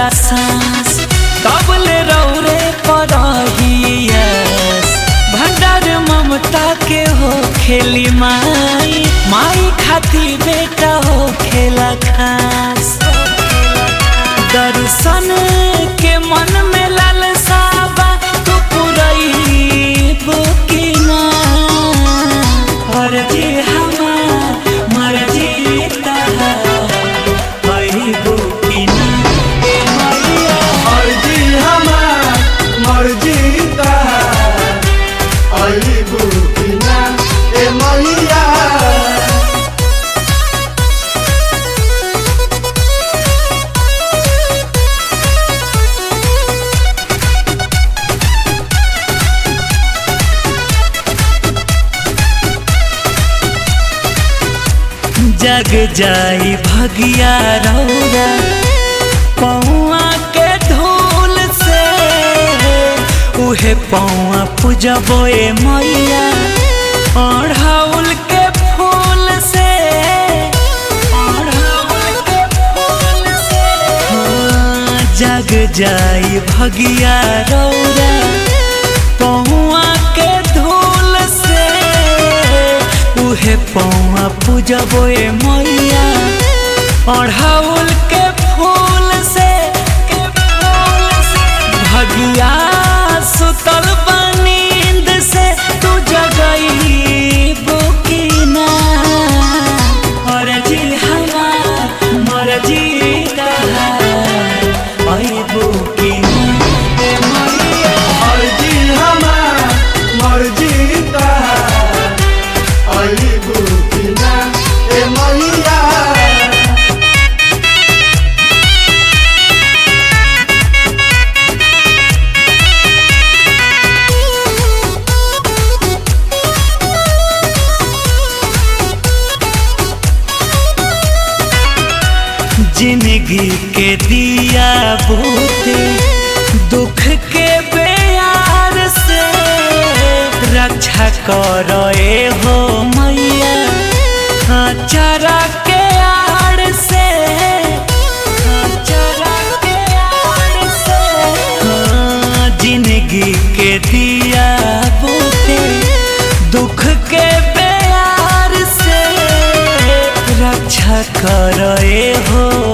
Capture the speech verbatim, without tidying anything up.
सांस कबले रौरे परहियस भंडार ममता के हो खेली माई माई खाती बेटा हो खेला खास दर्शन के मन में लालसा बा तू पुरैबो कि ना अर्जी हमार मर्जी तहार अइबो कि ना ए मैया अर्जी हमार मर्जी तहार अइबो कि ना ए मैया। जग जाई भगिया रौरा पौआ के धूल से उहे पौआ पूजबो ए मैया अड़हुल के फूल से अड़हुल के फूल से हाँ, जग जाई भगिया रौरा पौआ के धूल से उहे पौआ पूजबो ए मैया अड़हुल के फूल से के फूल से भगिया सुतल बा नींद से तू जगइबो कि ना अर्जी हमार मर्जी तहार अइबो कि ना ए मैया अर्जी हमार मर्जी तहार अइबो कि ना ए मैया। जिंदगी के दिया बूते दुख के बेयार से रक्षा करो ए हो मैया चरा के आड़ से चरा के आड़ से हाँ, जिंदगी के दिया बूते दुख के बेयार से रक्षा करो ए हो